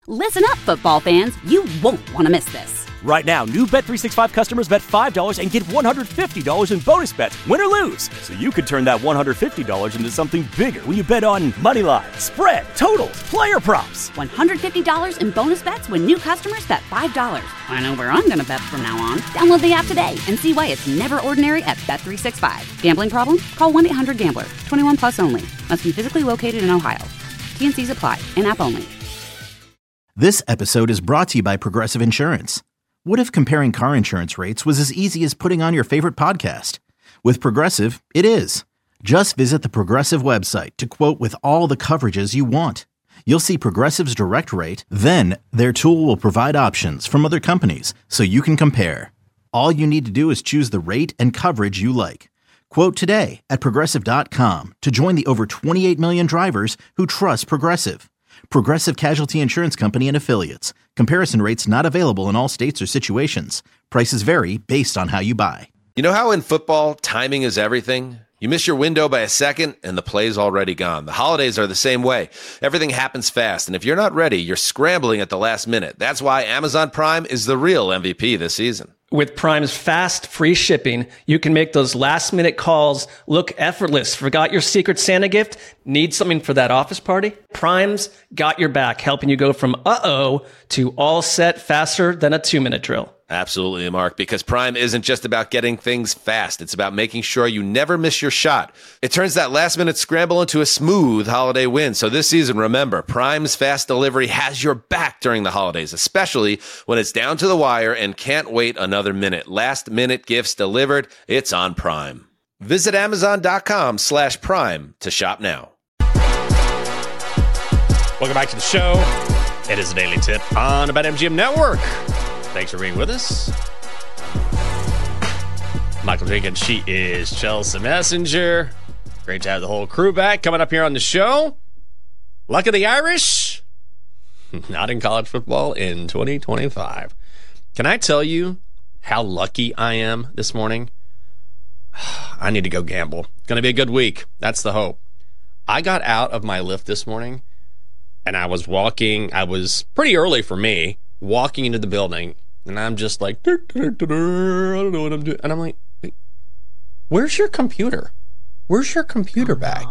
Listen up, football fans. You won't want to miss this. Right now, new Bet365 customers bet $5 and get $150 in bonus bets, win or lose. So you could turn that $150 into something bigger when you bet on money line, spread, totals, player props. $150 in bonus bets when new customers bet $5. I know where I'm going to bet from now on. Download the app today and see why it's never ordinary at Bet365. Gambling problem? Call 1-800-GAMBLER. 21 plus only. Must be physically located in Ohio. T&Cs apply. In-app only. This episode is brought to you by Progressive Insurance. What if comparing car insurance rates was as easy as putting on your favorite podcast? With Progressive, it is. Just visit the Progressive website to quote with all the coverages you want. You'll see Progressive's direct rate, then their tool will provide options from other companies so you can compare. All you need to do is choose the rate and coverage you like. Quote today at Progressive.com to join the over 28 million drivers who trust Progressive. Progressive Casualty Insurance Company and Affiliates. Comparison rates not available in all states or situations. Prices vary based on how you buy. You know how in football, timing is everything? You miss your window by a second, and the play's already gone. The holidays are the same way. Everything happens fast, and if you're not ready, you're scrambling at the last minute. That's why Amazon Prime is the real MVP this season. With Prime's fast, free shipping, you can make those last-minute calls look effortless. Forgot your Secret Santa gift? Need something for that office party? Prime's got your back, helping you go from uh-oh to all set faster than a 2-minute drill. Absolutely, Mark, because Prime isn't just about getting things fast. It's about making sure you never miss your shot. It turns that last-minute scramble into a smooth holiday win. So this season, remember, Prime's fast delivery has your back during the holidays, especially when it's down to the wire and can't wait another minute. Last-minute gifts delivered, it's on Prime. Visit Amazon.com/Prime to shop now. Welcome back to the show. It is a daily tip on the BetMGM Network. Thanks for being with us. Michael Jenkins, she is Chelsea Messenger. Great to have the whole crew back. Coming up here on the show, luck of the Irish, not in college football in 2025. Can I tell you how lucky I am this morning? I need to go gamble. It's going to be a good week. That's the hope. I got out of my Lyft this morning, and I was walking. I was pretty early for me, walking into the building, and I'm just like, I don't know what I'm doing. And I'm like, wait, where's your computer? Where's your computer bag?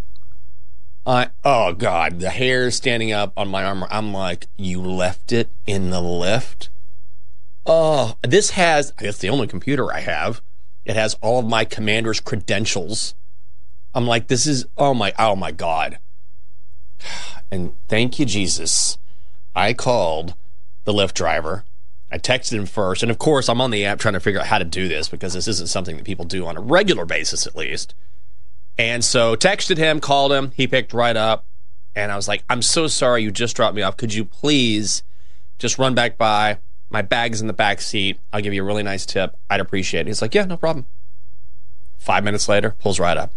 Oh, God, the hair standing up on my arm. I'm like, you left it in the lift? Oh, this has, I guess the only computer I have. It has all of my commander's credentials. I'm like, this is, oh my God. And thank you, Jesus. I called the Lyft driver. I texted him first. And of course, I'm on the app trying to figure out how to do this because this isn't something that people do on a regular basis, at least. And so texted him, called him. He picked right up. And I was like, I'm so sorry you just dropped me off. Could you please just run back by? My bag's in the back seat. I'll give you a really nice tip. I'd appreciate it. He's like, yeah, no problem. 5 minutes later, pulls right up.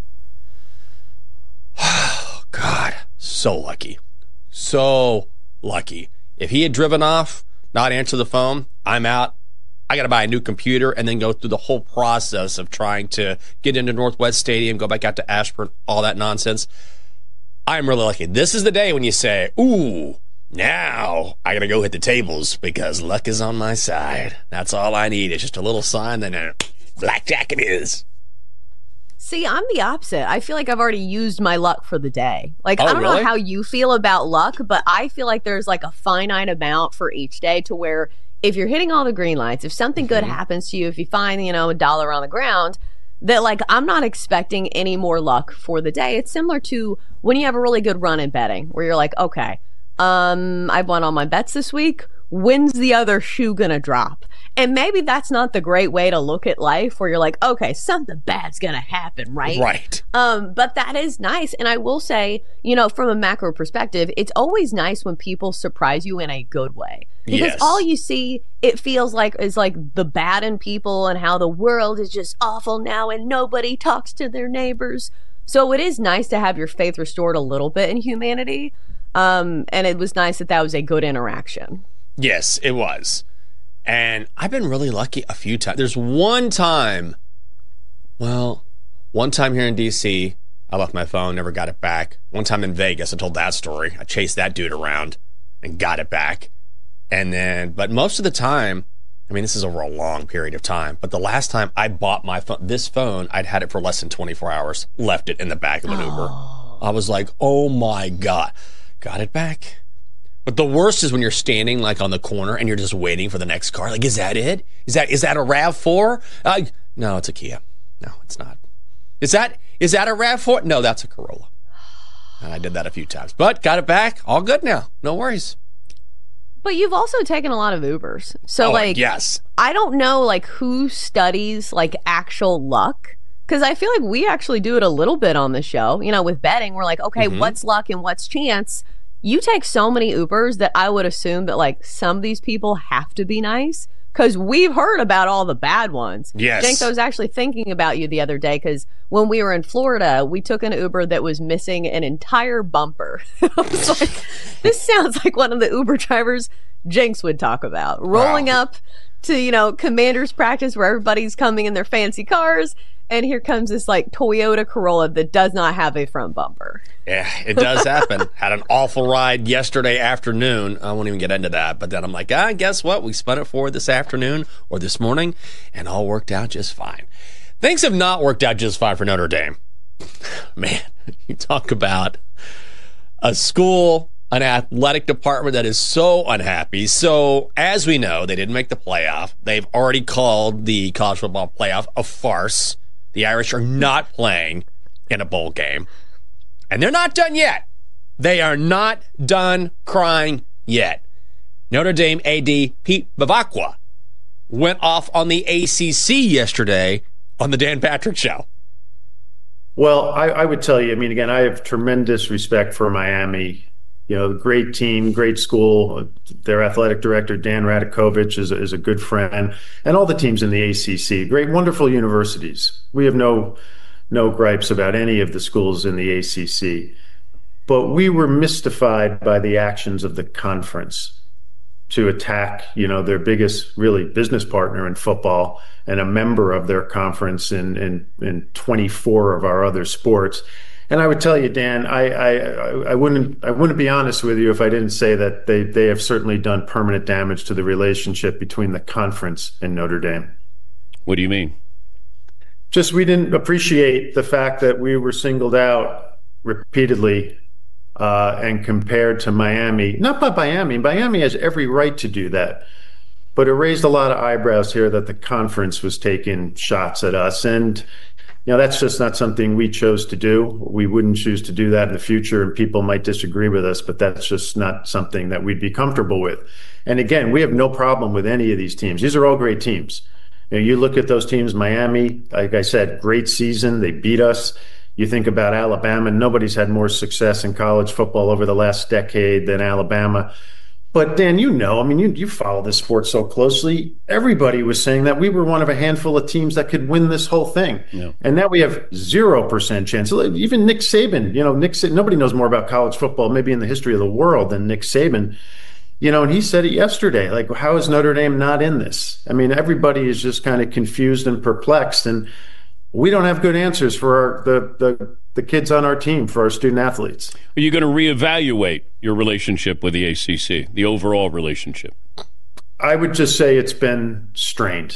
Oh, God. So lucky. So lucky. If he had driven off, not answer the phone, I'm out. I got to buy a new computer and then go through the whole process of trying to get into Northwest Stadium, go back out to Ashburn, all that nonsense. I'm really lucky. This is the day when you say, ooh, now I got to go hit the tables because luck is on my side. That's all I need. It's just a little sign, then blackjack it is. See, I'm the opposite. I feel like I've already used my luck for the day. Like, I don't know how you feel about luck, but I feel like there's like a finite amount for each day to where if you're hitting all the green lights, if something good happens to you, if you find, $1 on the ground, that like I'm not expecting any more luck for the day. It's similar to when you have a really good run in betting where you're like, okay, I've won all my bets this week. When's the other shoe gonna drop? And maybe that's not the great way to look at life where you're like, okay, something bad's gonna happen, right? Right. But that is nice. And I will say, from a macro perspective, it's always nice when people surprise you in a good way. Because all you see, it feels like, is like the bad in people and how the world is just awful now and nobody talks to their neighbors. So it is nice to have your faith restored a little bit in humanity. And it was nice that was a good interaction. Yes, it was. And I've been really lucky a few times. There's one time here in D.C., I left my phone, never got it back. One time in Vegas, I told that story. I chased that dude around. and got it back. And then, but most of the time, I mean, this is over a long period of time, but the last time I bought my phone, this phone, I'd had it for less than 24 hours, left it in the back of an Uber. I was like, oh my God, got it back. But the worst is when you're standing like on the corner and you're just waiting for the next car. Like, is that it? Is that a RAV4? No, it's a Kia. No, it's not. Is that a RAV4? No, that's a Corolla. And I did that a few times, but got it back. All good now. No worries. But you've also taken a lot of Ubers. So yes. I don't know like who studies like actual luck. Because I feel like we actually do it a little bit on the show. You know, with betting, we're like, okay, what's luck and what's chance? You take so many Ubers that I would assume that like some of these people have to be nice. Because we've heard about all the bad ones. Yes. Jenks, I was actually thinking about you the other day because when we were in Florida, we took an Uber that was missing an entire bumper. I was like, this sounds like one of the Uber drivers Jenks would talk about. Rolling up to, you know, commander's practice where everybody's coming in their fancy cars. And here comes this like Toyota Corolla that does not have a front bumper. Yeah, it does happen. Had an awful ride yesterday afternoon. I won't even get into that. But then I'm like, guess what? We spun it forward this afternoon or this morning, and all worked out just fine. Things have not worked out just fine for Notre Dame. Man, you talk about a school, an athletic department that is so unhappy. So, as we know, they didn't make the playoff. They've already called the college football playoff a farce. The Irish are not playing in a bowl game. And they're not done yet. They are not done crying yet. Notre Dame AD Pete Bevacqua went off on the ACC yesterday on the Dan Patrick Show. Well, I would tell you, I mean, again, I have tremendous respect for Miami. You know, great team, great school. Their athletic director, Dan Radakovich, is a good friend. And all the teams in the ACC, great, wonderful universities. We have no gripes about any of the schools in the ACC. But we were mystified by the actions of the conference to attack, you know, their biggest really business partner in football and a member of their conference in 24 of our other sports. And I would tell you, Dan, I wouldn't be honest with you if I didn't say that they have certainly done permanent damage to the relationship between the conference and Notre Dame. What do you mean? Just we didn't appreciate the fact that we were singled out repeatedly and compared to Miami. Not by Miami. Miami has every right to do that. But it raised a lot of eyebrows here that the conference was taking shots at us. And you know, that's just not something we chose to do. We wouldn't choose to do that in the future, and people might disagree with us, but that's just not something that we'd be comfortable with. And again, we have no problem with any of these teams. These are all great teams. You know, you look at those teams, Miami, like I said, great season. They beat us. You think about Alabama, nobody's had more success in college football over the last decade than Alabama. But Dan, you know, I mean, you follow this sport so closely. Everybody was saying that we were one of a handful of teams that could win this whole thing. Yeah. And now we have 0% chance. Even Nick Saban, you know, nobody knows more about college football maybe in the history of the world than Nick Saban. You know, and he said it yesterday, like, how is Notre Dame not in this? I mean, everybody is just kind of confused and perplexed. And we don't have good answers for the kids on our team, for our student athletes. Are you going to reevaluate your relationship with the ACC, the overall relationship? I would just say it's been strained.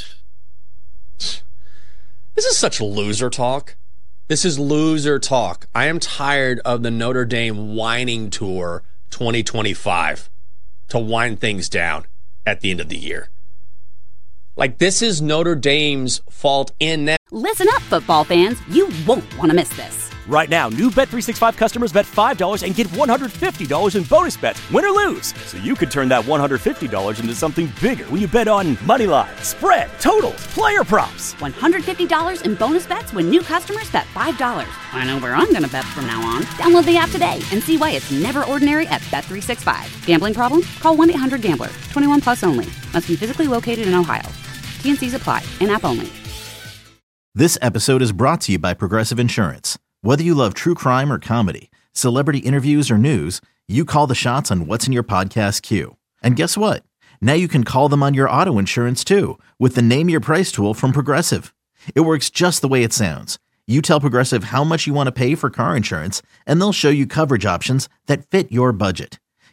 This is such loser talk. This is loser talk. I am tired of the Notre Dame whining tour 2025 to wind things down at the end of the year. Like, this is Notre Dame's fault in that. Listen up, football fans. You won't want to miss this. Right now, new Bet365 customers bet $5 and get $150 in bonus bets, win or lose. So you could turn that $150 into something bigger when you bet on moneyline, spread, totals, player props. $150 in bonus bets when new customers bet $5. I know where I'm going to bet from now on. Download the app today and see why it's never ordinary at Bet365. Gambling problem? Call 1-800-GAMBLER. 21 plus only. Must be physically located in Ohio. T&Cs apply. In-app only. This episode is brought to you by Progressive Insurance. Whether you love true crime or comedy, celebrity interviews or news, you call the shots on what's in your podcast queue. And guess what? Now you can call them on your auto insurance too with the Name Your Price tool from Progressive. It works just the way it sounds. You tell Progressive how much you want to pay for car insurance, and they'll show you coverage options that fit your budget.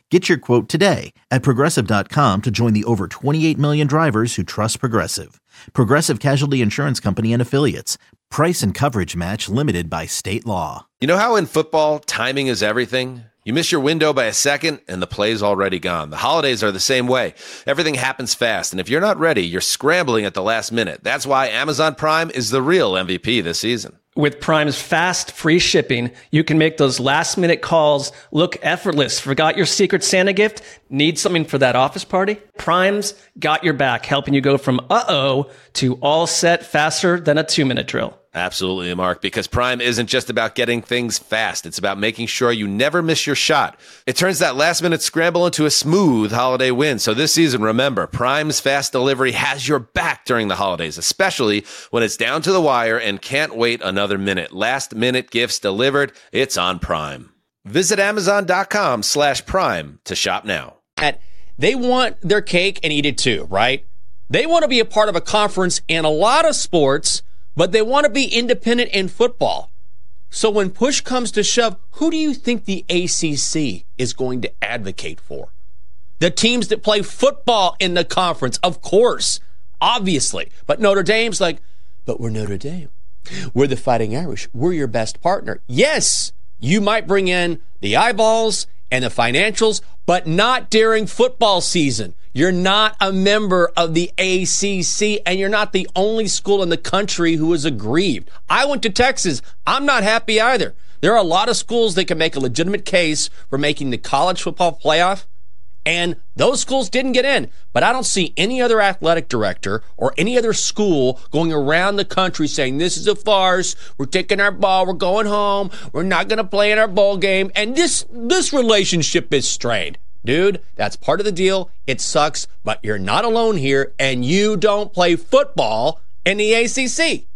Get your quote today at Progressive.com to join the over 28 million drivers who trust Progressive. Progressive Casualty Insurance Company and Affiliates. Price and coverage match limited by state law. You know how in football, timing is everything? You miss your window by a second, and the play's already gone. The holidays are the same way. Everything happens fast, and if you're not ready, you're scrambling at the last minute. That's why Amazon Prime is the real MVP this season. With Prime's fast, free shipping, you can make those last-minute calls look effortless. Forgot your Secret Santa gift? Need something for that office party? Prime's got your back, helping you go from uh-oh to all set faster than a 2-minute drill. Absolutely, Mark, because Prime isn't just about getting things fast. It's about making sure you never miss your shot. It turns that last-minute scramble into a smooth holiday win. So this season, remember, Prime's fast delivery has your back during the holidays, especially when it's down to the wire and can't wait another minute. Last-minute gifts delivered, it's on Prime. Visit Amazon.com/Prime to shop now. They want their cake and eat it too, right? They want to be a part of a conference in a lot of sports, but they want to be independent in football. So when push comes to shove, who do you think the ACC is going to advocate for? The teams that play football in the conference, of course, obviously. But Notre Dame's like, but we're Notre Dame. We're the Fighting Irish. We're your best partner. Yes, you might bring in the eyeballs and the financials, but not during football season. You're not a member of the ACC, and you're not the only school in the country who is aggrieved. I went to Texas. I'm not happy either. There are a lot of schools that can make a legitimate case for making the college football playoff, and those schools didn't get in. But I don't see any other athletic director or any other school going around the country saying, this is a farce, we're taking our ball, we're going home, we're not going to play in our bowl game, and this relationship is strained. Dude, that's part of the deal. It sucks, but you're not alone here, and you don't play football in the ACC.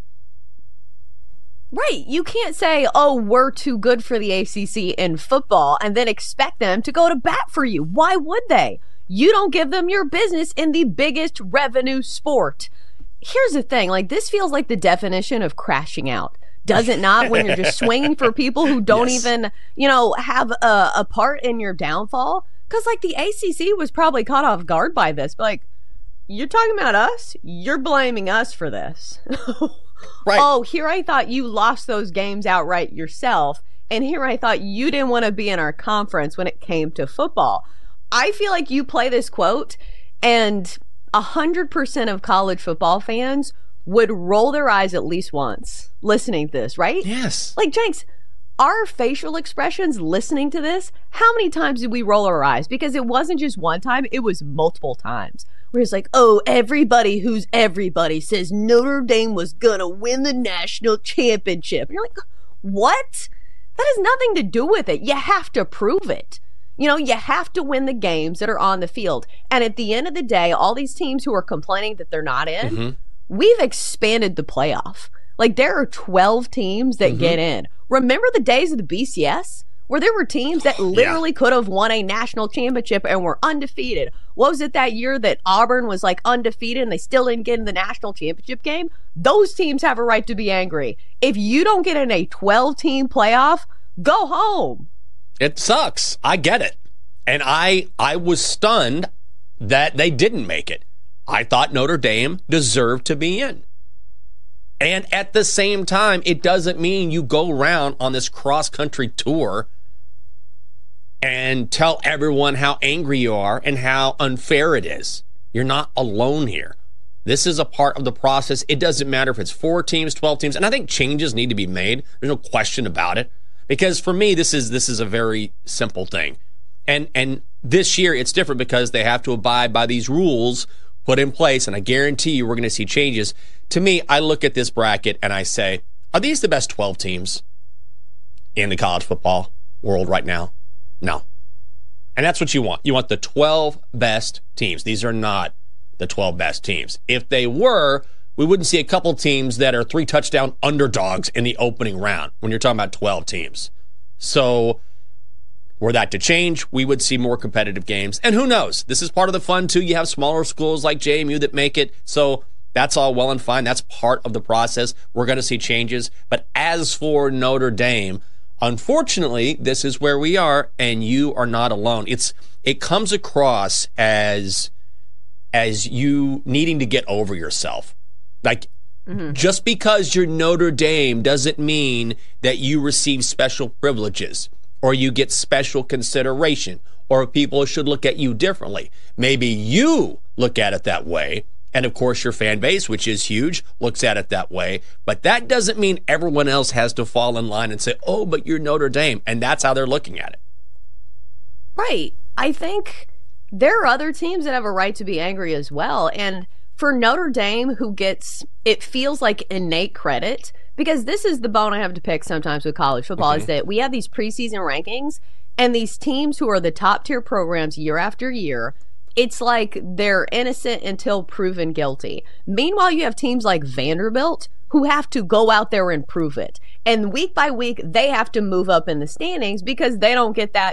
Right. You can't say, oh, we're too good for the ACC in football and then expect them to go to bat for you. Why would they? You don't give them your business in the biggest revenue sport. Here's the thing. Like, this feels like the definition of crashing out. Does it not, when you're just swinging for people who don't even, have a part in your downfall? Because, like, the ACC was probably caught off guard by this. But, like, you're talking about us? You're blaming us for this. Right. Oh, here I thought you lost those games outright yourself. And here I thought you didn't want to be in our conference when it came to football. I feel like you play this quote, and 100% of college football fans would roll their eyes at least once listening to this, right? Yes. Like, Jenks, our facial expressions listening to this, how many times did we roll our eyes? Because it wasn't just one time, it was multiple times. Where it's like, oh, everybody who's everybody says Notre Dame was gonna win the national championship. And you're like, what? That has nothing to do with it. You have to prove it. You have to win the games that are on the field. And at the end of the day, all these teams who are complaining that they're not in, we've expanded the playoff. Like, there are 12 teams that get in. Remember the days of the BCS where there were teams that literally could have won a national championship and were undefeated? What was it that year that Auburn was like undefeated and they still didn't get in the national championship game? Those teams have a right to be angry. If you don't get in a 12-team playoff, go home. It sucks. I get it. And I was stunned that they didn't make it. I thought Notre Dame deserved to be in. And at the same time, it doesn't mean you go around on this cross-country tour and tell everyone how angry you are and how unfair it is. You're not alone here. This is a part of the process. It doesn't matter if it's 4 teams, 12 teams, and I think changes need to be made. There's no question about it. Because for me, this is a very simple thing. And this year, it's different because they have to abide by these rules put in place, and I guarantee you we're going to see changes. To me, I look at this bracket and I say, are these the best 12 teams in the college football world right now? No. And that's what you want. You want the 12 best teams. These are not the 12 best teams. If they were, we wouldn't see a couple teams that are 3-touchdown underdogs in the opening round when you're talking about 12 teams. So were that to change, we would see more competitive games. And who knows? This is part of the fun, too. You have smaller schools like JMU that make it. So that's all well and fine. That's part of the process. We're going to see changes. But as for Notre Dame, Unfortunately, this is where we are, and you are not alone. It comes across as you needing to get over yourself. Like, just because you're Notre Dame doesn't mean that you receive special privileges or you get special consideration or people should look at you differently. Maybe you look at it that way. And of course, your fan base, which is huge, looks at it that way. But that doesn't mean everyone else has to fall in line and say, oh, but you're Notre Dame. And that's how they're looking at it. Right. I think there are other teams that have a right to be angry as well. And for Notre Dame, who gets, it feels like innate credit, because this is the bone I have to pick sometimes with college football, is that we have these preseason rankings and these teams who are the top tier programs year after year, it's like they're innocent until proven guilty. Meanwhile, you have teams like Vanderbilt who have to go out there and prove it. And week by week, they have to move up in the standings because they don't get that,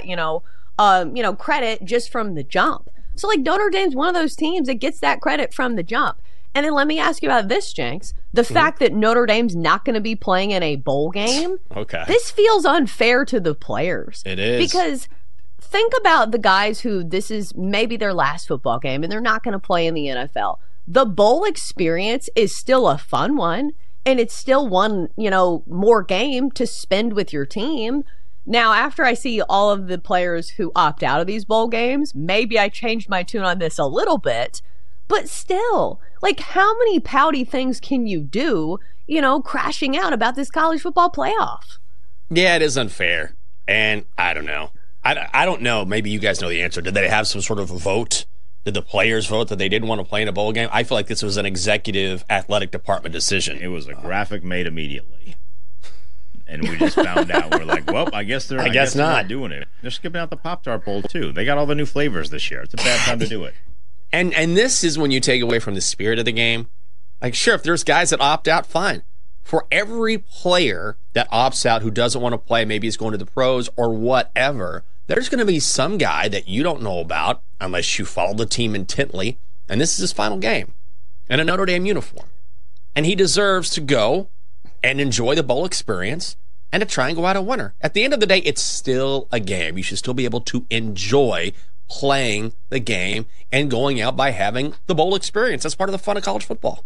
credit just from the jump. So like Notre Dame's one of those teams that gets that credit from the jump. And then let me ask you about this, Jenks. The fact that Notre Dame's not going to be playing in a bowl game. Okay. This feels unfair to the players. It is. Because think about the guys who this is maybe their last football game and they're not going to play in the NFL. The bowl experience is still a fun one, and it's still one, more game to spend with your team. Now, after I see all of the players who opt out of these bowl games, maybe I changed my tune on this a little bit. But still, like, how many pouty things can you do, crashing out about this college football playoff? Yeah, it is unfair. And I don't know. I don't know. Maybe you guys know the answer. Did they have some sort of a vote? Did the players vote that they didn't want to play in a bowl game? I feel like this was an executive athletic department decision. It was a graphic made immediately. And we just found out. We're like, well, I guess they're not doing it. They're skipping out the Pop-Tart Bowl, too. They got all the new flavors this year. It's a bad time to do it. And this is when you take away from the spirit of the game. Like, sure, if there's guys that opt out, fine. For every player that opts out who doesn't want to play, maybe he's going to the pros or whatever, there's going to be some guy that you don't know about unless you follow the team intently, and this is his final game in a Notre Dame uniform. And he deserves to go and enjoy the bowl experience and to try and go out a winner. At the end of the day, it's still a game. You should still be able to enjoy playing the game and going out by having the bowl experience. That's part of the fun of college football.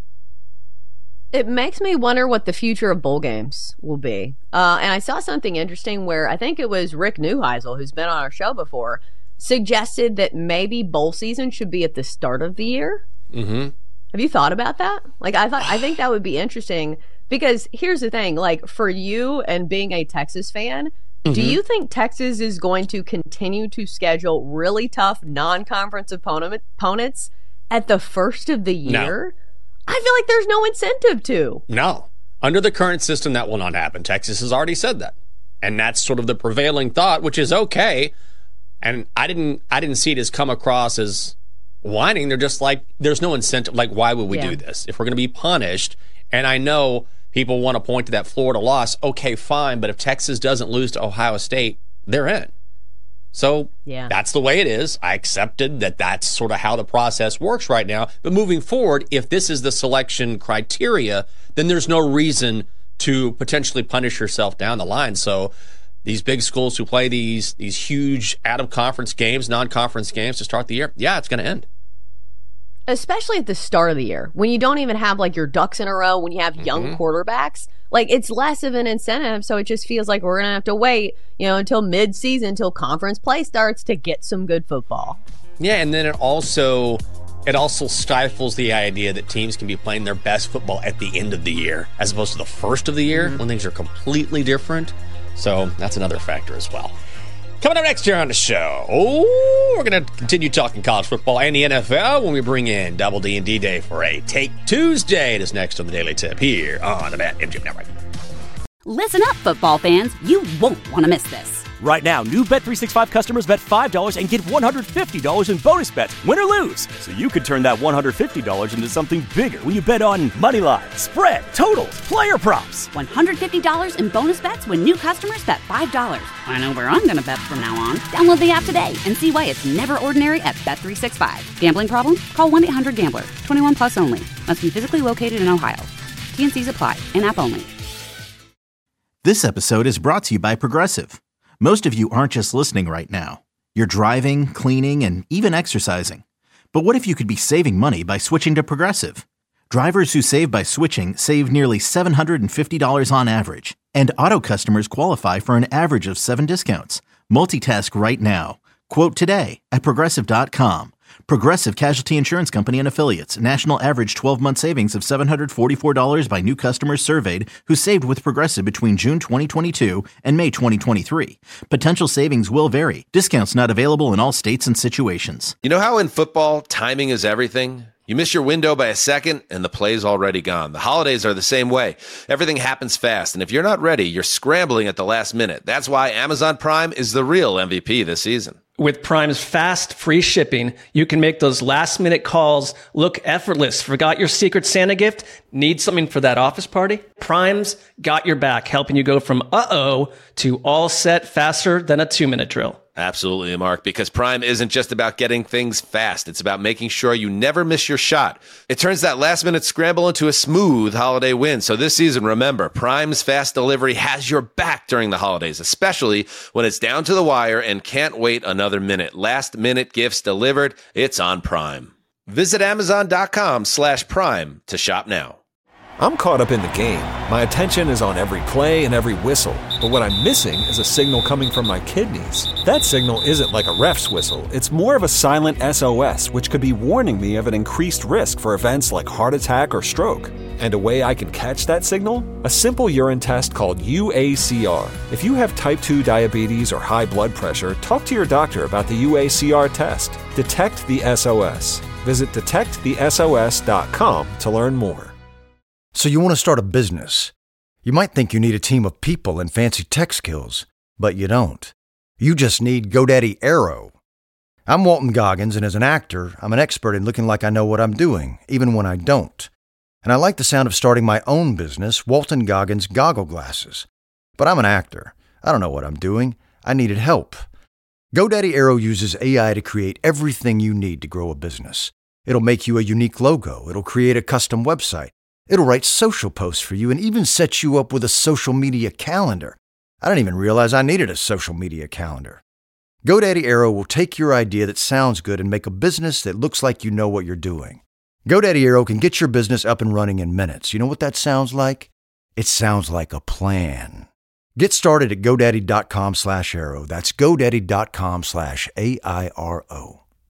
It makes me wonder what the future of bowl games will be. And I saw something interesting where I think it was Rick Neuheisel, who's been on our show before, suggested that maybe bowl season should be at the start of the year. Mm-hmm. Have you thought about that? Like, I think that would be interesting, because here's the thing, like, for you and being a Texas fan, do you think Texas is going to continue to schedule really tough non-conference opponents at the first of the year? No. I feel like there's no incentive to. No. Under the current system, that will not happen. Texas has already said that. And that's sort of the prevailing thought, which is okay. And I didn't see it as come across as whining. They're just like, there's no incentive. Like, why would we do this? If we're going to be punished, and I know people want to point to that Florida loss, okay, fine, but if Texas doesn't lose to Ohio State, they're in. So that's the way it is. I accepted that that's sort of how the process works right now. But moving forward, if this is the selection criteria, then there's no reason to potentially punish yourself down the line. So these big schools who play these huge out-of-conference games, non-conference games to start the year, it's going to end. Especially at the start of the year, when you don't even have like your ducks in a row, when you have young quarterbacks, like, it's less of an incentive. So it just feels like we're going to have to wait, until mid-season, until conference play starts to get some good football. Yeah, and then it also stifles the idea that teams can be playing their best football at the end of the year as opposed to the first of the year when things are completely different. So that's another factor as well. Coming up next year on the show, we're going to continue talking college football and the NFL when we bring in Double D and D-Day for a Take Tuesday. It is next on the Daily Tip here on the BetMGM Network. Listen up, football fans. You won't want to miss this. Right now, new Bet365 customers bet $5 and get $150 in bonus bets, win or lose. So you could turn that $150 into something bigger when you bet on moneyline, spread, totals, player props. $150 in bonus bets when new customers bet $5. I know where I'm going to bet from now on. Download the app today and see why it's never ordinary at Bet365. Gambling problem? Call 1-800-GAMBLER. 21 plus only. Must be physically located in Ohio. T&Cs apply. In-app only. This episode is brought to you by Progressive. Most of you aren't just listening right now. You're driving, cleaning, and even exercising. But what if you could be saving money by switching to Progressive? Drivers who save by switching save nearly $750 on average. And auto customers qualify for an average of 7 discounts. Multitask right now. Quote today at Progressive.com. Progressive Casualty Insurance Company and Affiliates. National average 12-month savings of $744 by new customers surveyed who saved with Progressive between June 2022 and May 2023. Potential savings will vary. Discounts not available in all states and situations. You know how in football, timing is everything? You miss your window by a second, and the play's already gone. The holidays are the same way. Everything happens fast, and if you're not ready, you're scrambling at the last minute. That's why Amazon Prime is the real MVP this season. With Prime's fast, free shipping, you can make those last-minute calls look effortless. Forgot your Secret Santa gift? Need something for that office party? Prime's got your back, helping you go from uh-oh to all set faster than a 2-minute drill. Absolutely, Mark, because Prime isn't just about getting things fast. It's about making sure you never miss your shot. It turns that last-minute scramble into a smooth holiday win. So this season, remember, Prime's fast delivery has your back during the holidays, especially when it's down to the wire and can't wait another minute. Last-minute gifts delivered, it's on Prime. Visit Amazon.com/Prime to shop now. I'm caught up in the game. My attention is on every play and every whistle. But what I'm missing is a signal coming from my kidneys. That signal isn't like a ref's whistle. It's more of a silent SOS, which could be warning me of an increased risk for events like heart attack or stroke. And a way I can catch that signal? A simple urine test called UACR. If you have type 2 diabetes or high blood pressure, talk to your doctor about the UACR test. Detect the SOS. Visit detectthesos.com to learn more. So you want to start a business. You might think you need a team of people and fancy tech skills, but you don't. You just need GoDaddy Aero. I'm Walton Goggins, and as an actor, I'm an expert in looking like I know what I'm doing, even when I don't. And I like the sound of starting my own business, Walton Goggins Goggle Glasses. But I'm an actor. I don't know what I'm doing. I needed help. GoDaddy Aero uses AI to create everything you need to grow a business. It'll make you a unique logo. It'll create a custom website. It'll write social posts for you and even set you up with a social media calendar. I didn't even realize I needed a social media calendar. GoDaddy Aero will take your idea that sounds good and make a business that looks like you know what you're doing. GoDaddy Aero can get your business up and running in minutes. You know what that sounds like? It sounds like a plan. Get started at GoDaddy.com/Aero. That's GoDaddy.com/AIRO.